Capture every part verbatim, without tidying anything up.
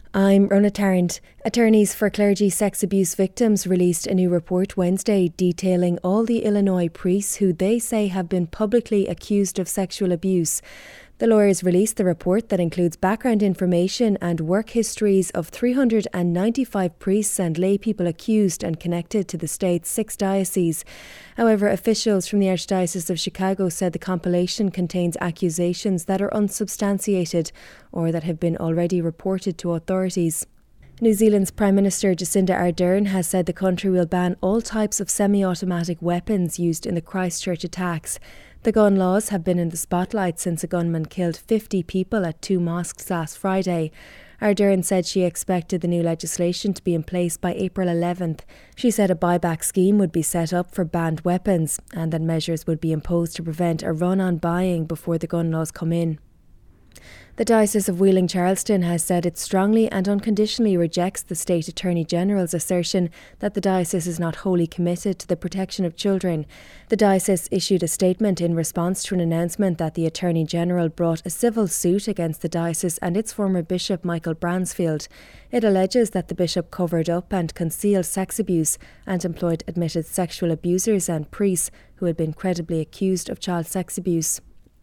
I'm Rona Tarrant. Attorneys for clergy sex abuse victims released a new report Wednesday detailing all the Illinois priests who they say have been publicly accused of sexual abuse. The lawyers released the report that includes background information and work histories of three hundred ninety-five priests and lay people accused and connected to the state's six dioceses. However, officials from the Archdiocese of Chicago said the compilation contains accusations that are unsubstantiated or that have been already reported to authorities. New Zealand's Prime Minister Jacinda Ardern has said the country will ban all types of semi-automatic weapons used in the Christchurch attacks. The gun laws have been in the spotlight since a gunman killed fifty people at two mosques last Friday. Ardern said she expected the new legislation to be in place by April eleventh. She said a buyback scheme would be set up for banned weapons and that measures would be imposed to prevent a run on buying before the gun laws come in. The Diocese of Wheeling Charleston has said it strongly and unconditionally rejects the State Attorney General's assertion that the diocese is not wholly committed to the protection of children. The diocese issued a statement in response to an announcement that the Attorney General brought a civil suit against the diocese and its former bishop Michael Bransfield. It alleges that the bishop covered up and concealed sex abuse and employed admitted sexual abusers and priests who had been credibly accused of child sex abuse.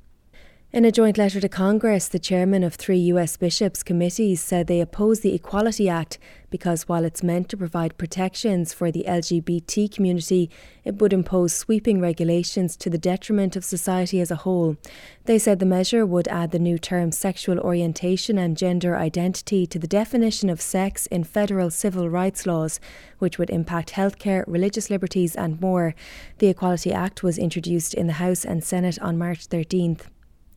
In a joint letter to Congress, the chairman of three U S bishops' committees said they oppose the Equality Act because while it's meant to provide protections for the L G B T community, it would impose sweeping regulations to the detriment of society as a whole. They said the measure would add the new term sexual orientation and gender identity to the definition of sex in federal civil rights laws, which would impact healthcare, religious liberties and more. The Equality Act was introduced in the House and Senate on March thirteenth.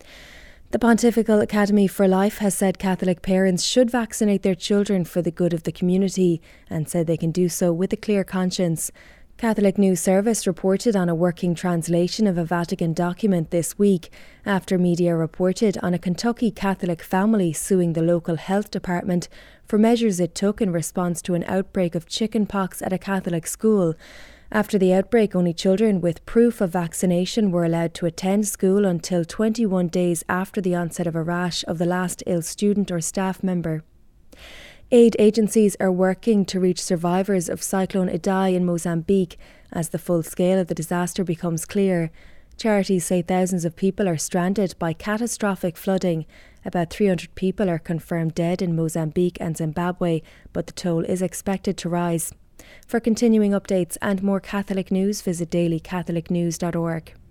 The Pontifical Academy for Life has said Catholic parents should vaccinate their children for the good of the community and said they can do so with a clear conscience. Catholic News Service reported on a working translation of a Vatican document this week after media reported on a Kentucky Catholic family suing the local health department for measures it took in response to an outbreak of chickenpox at a Catholic school. After the outbreak, only children with proof of vaccination were allowed to attend school until twenty-one days after the onset of a rash of the last ill student or staff member. Aid agencies are working to reach survivors of Cyclone Idai in Mozambique as the full scale of the disaster becomes clear. Charities say thousands of people are stranded by catastrophic flooding. About three hundred people are confirmed dead in Mozambique and Zimbabwe, but the toll is expected to rise. For continuing updates and more Catholic news, visit daily catholic news dot org.